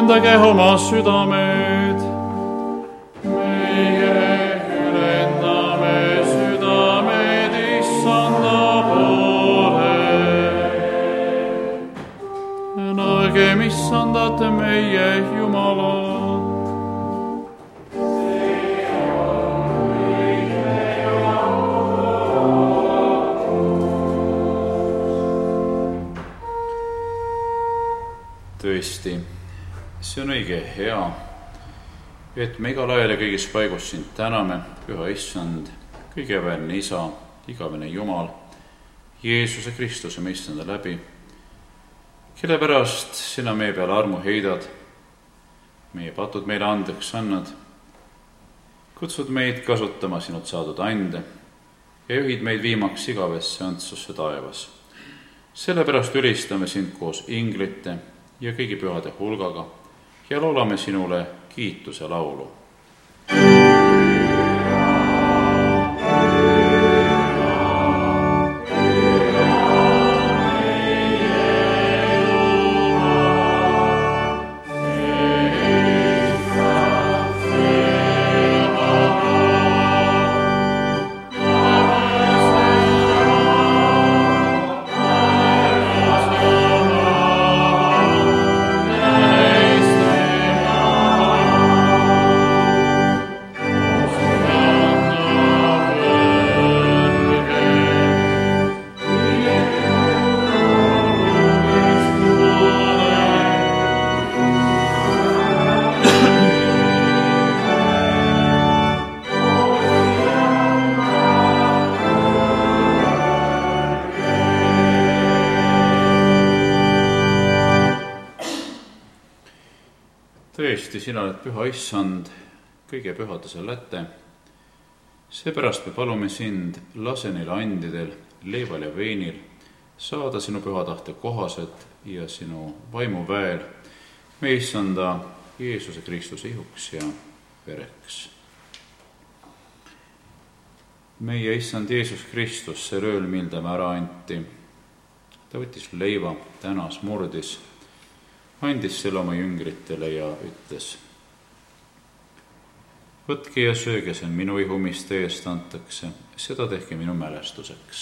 ülendage oma südamed. Meie ülendame südamed Issanda poole. Nägem Issandat meie Jumalat. Tõesti, see on õige hea, et me igal ajal ja kõigis paigus sind täname, Püha Issand, kõigeväärne Isa, igavene Jumal, Jeesuse Kristuse meistanda läbi, kelle pärast sina meie peale armu heidad, meie patud meile andeks annad, kutsud meid kasutama sinult saadud ande ja juhid meid viimaks igavesse õndsusse taevas. Sellepärast ülistame sind koos inglite ja kõigi pühade hulgaga ja laulame sinule kiituse laulu. Tõesti, sina oled Püha Issand, kõige pühaduse läte. Seepärast me palume sind, lase neil andidel, leival ja veinil saada sinu püha tahte kohaselt ja sinu vaimu väel me Issanda Jeesuse Kristuse ihuks ja vereks. Meie Issand Jeesus Kristus, see rööl, mil ta ära anti, ta võttis leiva, tänas, murdis, andis selle oma jüngritele ja ütles: võtke ja sööge, see on minu ihu, mis teie eest antakse, seda tehke minu mälestuseks.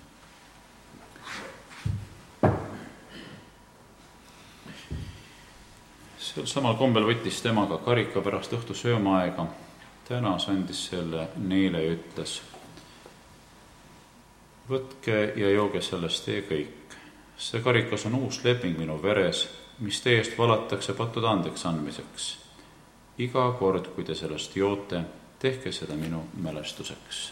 Sel samal kombel võttis tema ka karika pärast õhtu söömaaega, tänas, andis selle neile ja ütles: võtke ja jooge sellest teie kõik. See karikas on uus leping minu veres, mis teie eest valatakse pattude andeks andmiseks. Iga kord, kui te sellest joote, tehke seda minu mälestuseks.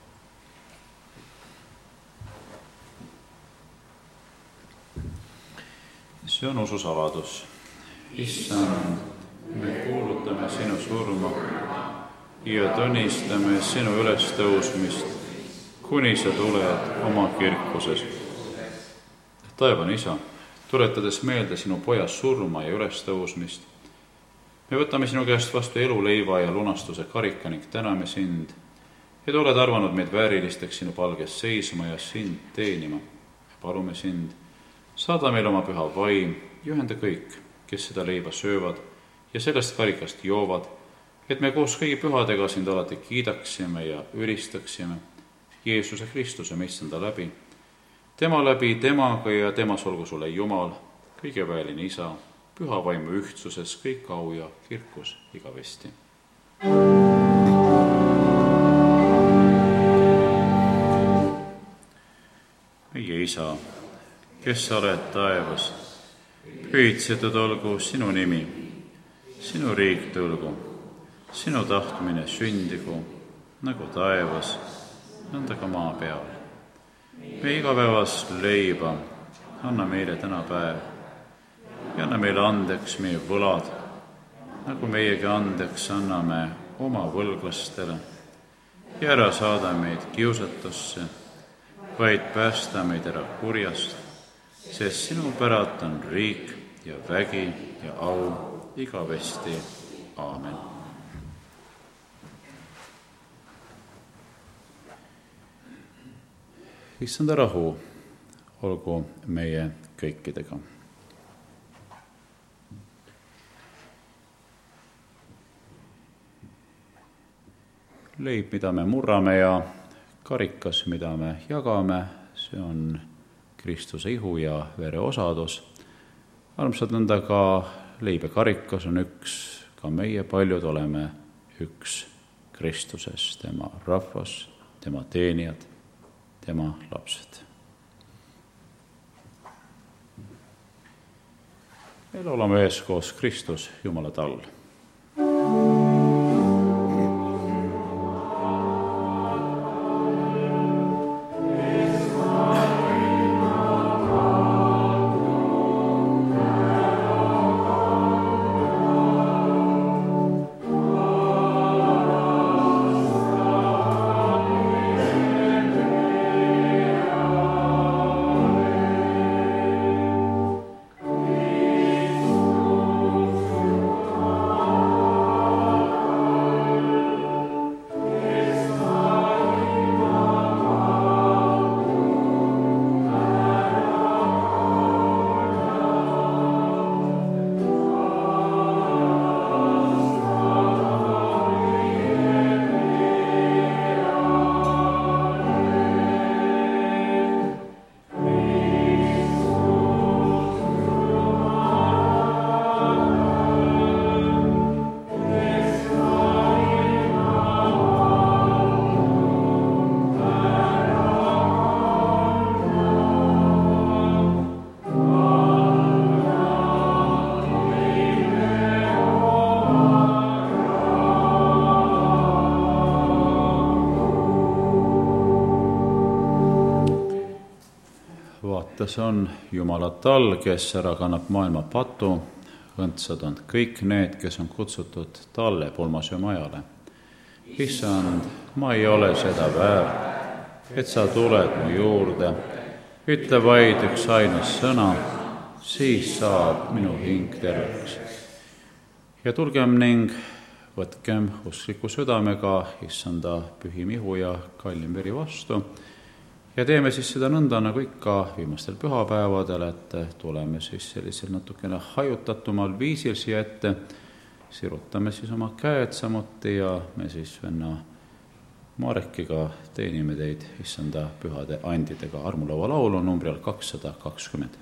See on ususaladus. Issand, me kuulutame sinu surma ja tunnistame sinu ülestõusmist, kuni sa tuled oma kirkuses. Taevane Isa, tuletades meelde sinu poja surma ja ülestõusmist, me võtame sinu käest vastu eluleiva ja lunastuse karika ning täname sind, et oled arvanud meid väärilisteks sinu palges seisma ja sind teenima. Palume sind, saada meil oma püha vaim, juhenda kõik, kes seda leiva söövad ja sellest karikast joovad, et me koos kõigi pühadega sind alati kiidaksime ja ülistaksime Jeesuse Kristuse meistanda läbi. Tema läbi, temaga ja temas olgu sulle Jumal, kõigeväeline Isa, püha vaimu ühtsuses, kõik au ja kirkus igavesti. Meie Isa, kes sa oled taevas, pühitsetud olgu sinu nimi, sinu riik tulgu, sinu tahtmine sündigu, nagu taevas, nõnda ka maa peal. Me igapäevast leiba anna meile täna päev ja anna meile andeks meie võlad, nagu meiegi andeks anname oma võlglastele ja ära saada meid kiusatusse, vaid päästa meid ära kurjast, sest sinu päralt on riik ja vägi ja au igavesti. Aamen. Issanda rahu olgu meie kõikidega. leib, mida me murrame ja karikas, mida me jagame, see on Kristuse ihu ja vere osadus. Armsad, nõnda ka leib ja karikas on üks, ka meie paljud oleme üks Kristuses, tema rahvas, tema teenijad, tema lapsed. Me laulame üheskoos Kristus Jumala tall. See on Jumala tall, kes ära kannab maailma patu. Õndsad on kõik need, kes on kutsutud talle pulmase majale. Issand, ma ei ole seda väärt, et sa tuled mu juurde. Ütle vaid üks ainus sõna, siis saab minu hing terveks. Ja tulgem ning võtkem uskliku südamega Issanda pühim ihu ja kallim veri vastu. Ja teeme siis seda nõnda nagu ikka viimastel pühapäevadel, et tuleme siis sellisel natukene hajutatumal viisil siia ette, sirutame siis oma käed samuti ja me siis venna Marekiga teenime teid Issanda pühade andidega. Armulaua laul on numbril kakssada kakskümmend.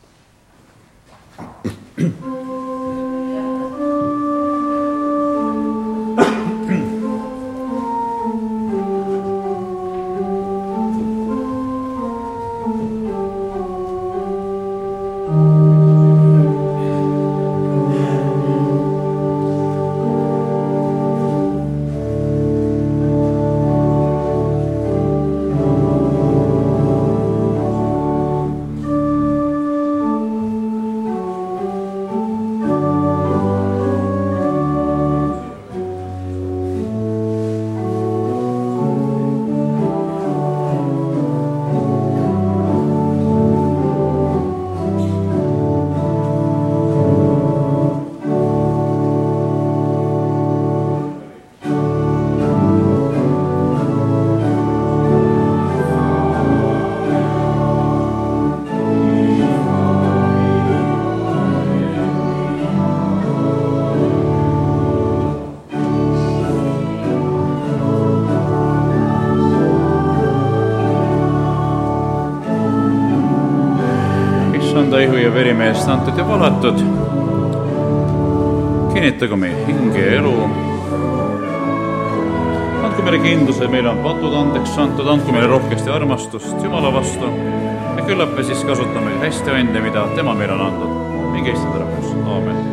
Ihu ja verimeest antud ja valatud. Kinnitagu meie hinge ja elu. Andku meile kindluse, meil on patud andeks antud, andku meile rohkesti armastust Jumala vastu. Ja küllap me siis kasutame hästi ande, mida tema meil on andnud. Minge istada rahvus. Aamen.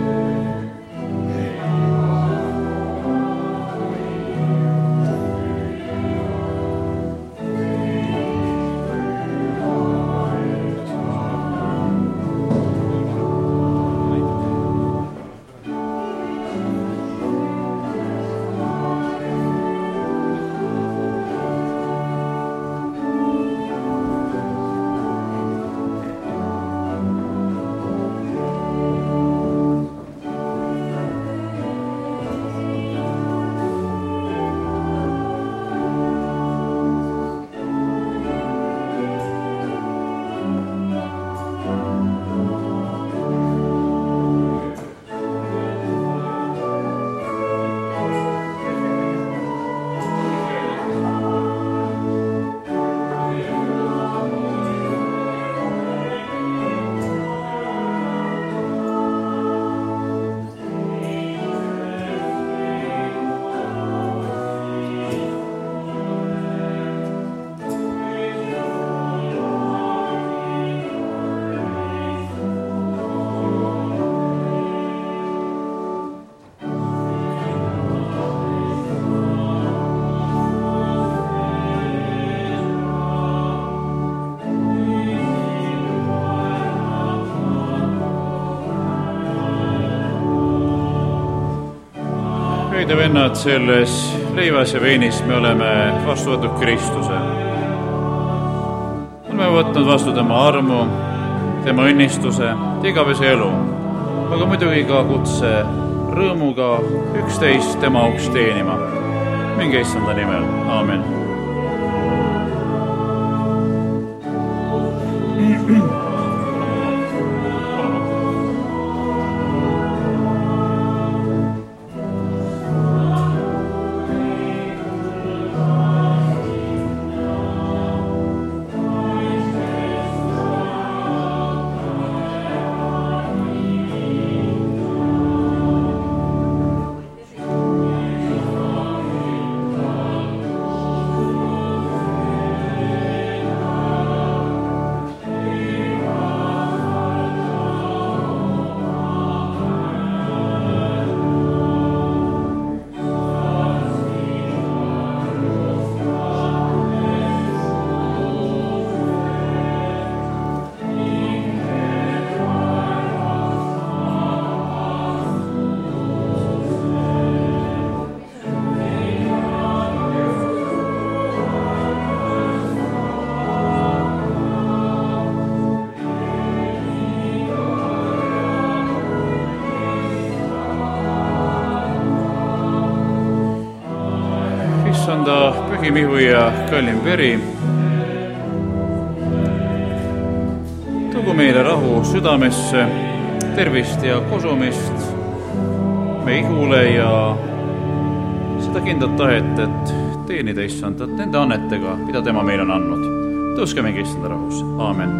õide vennad, selles leivas ja veinis me oleme vastu võtnud Kristuse. Oleme võtnud vastu tema armu, tema õnnistuse, igavese elu, aga muidugi ka kutse rõõmuga üksteist tema auks teenima. Minge issanda nimel. Aamen. Issanda pühim ihu ja kallim veri, tugu meile rahu südamesse, tervist ja kosumist me ihule ja seda kindlat tahet, et teenida Issandat nende annetega, mida tema meile on andnud. Tõuske mingi Issanda rahus. Aamen.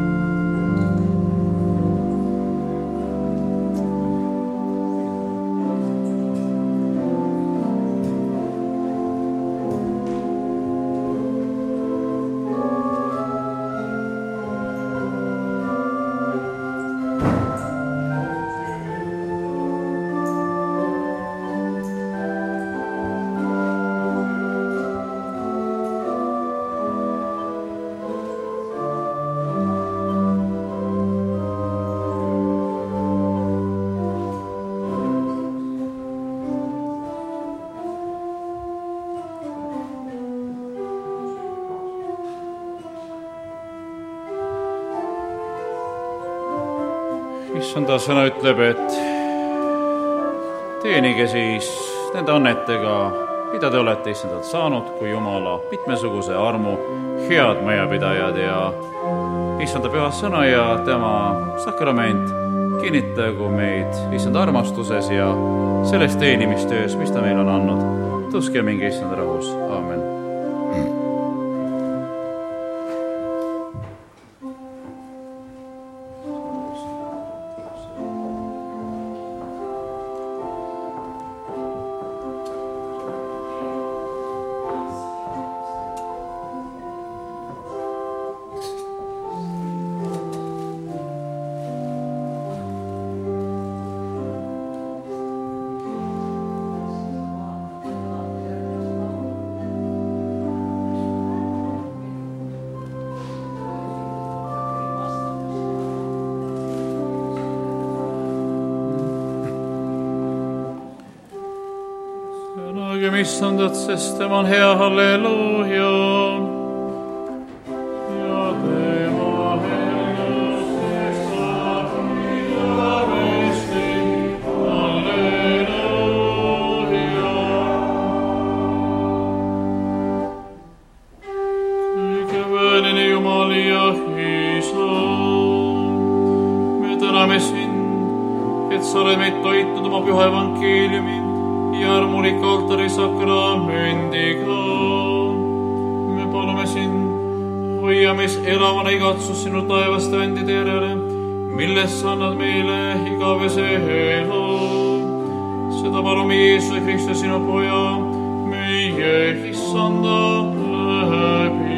Issanda sõna ütleb, et teenige siis nende annetega, mida te olete Issandalt saanud, kui Jumala mitmesuguse armu head majapidajad, ja Issanda püha sõna ja tema sakrament kinnitagu meid Issanda armastuses ja selles teenimistöös, mis ta meil on andnud. Tõuske mingi Issanda rahus. Aamen. Issandat, sest tema on hea, halleluuja. Ja tema hellustes saab igavesti, halleluuja. Kõigeväline Jumal ja Isa, me täname sind, et sa oled meid toitnud oma püha evangeeliumi ja armulik altari sakramendiga. Me palume sind, hoia meis elavana igatsus sinu taevast vändide järele, milles sa annad meile igavese elu. Seda palume Jeesuse Kristus sinu poja, meie Issanda läbi.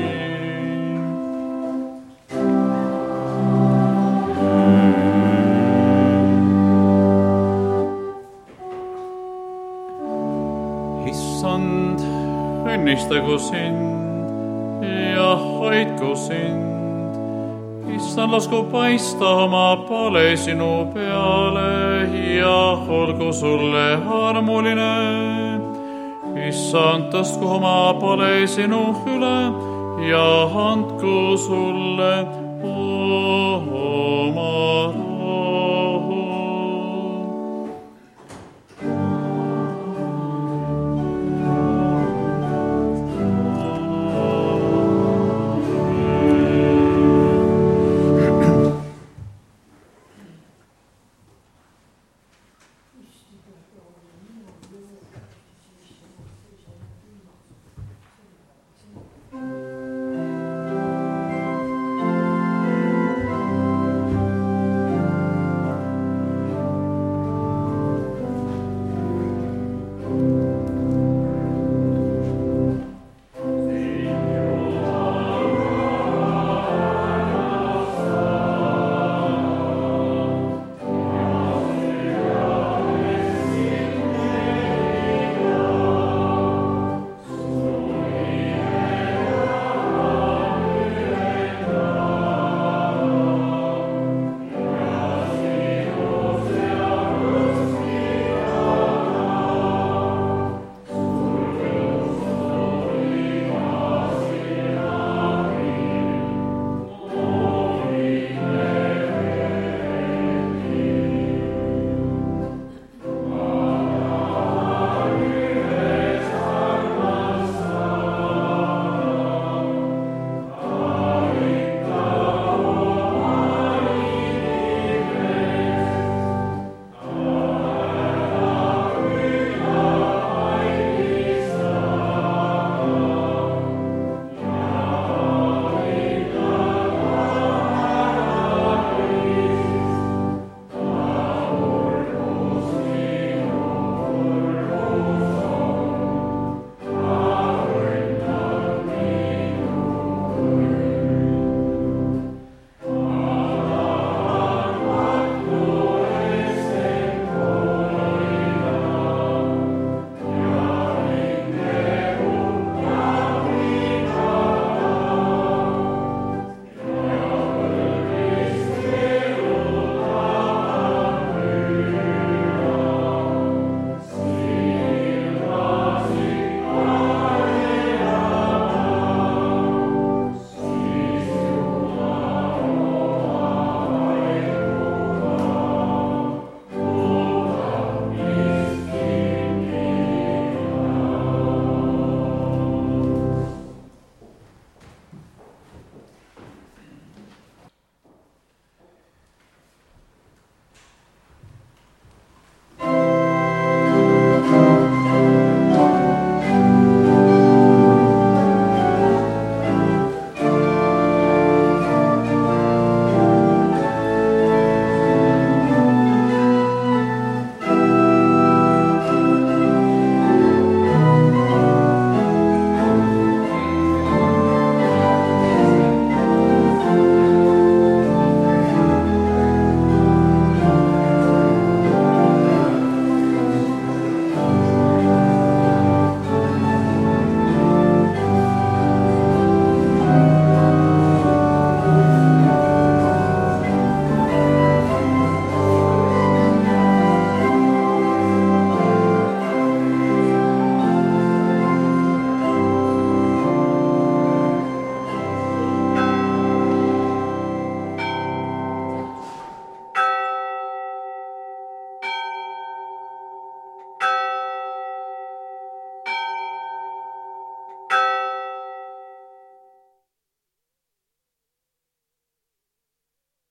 Õnnistagu sind ja hoidku sind. Issand, lasku paista oma pale sinu peale ja olgu sulle armuline. issand, tõstku oma pale sinu üle ja andku sulle oma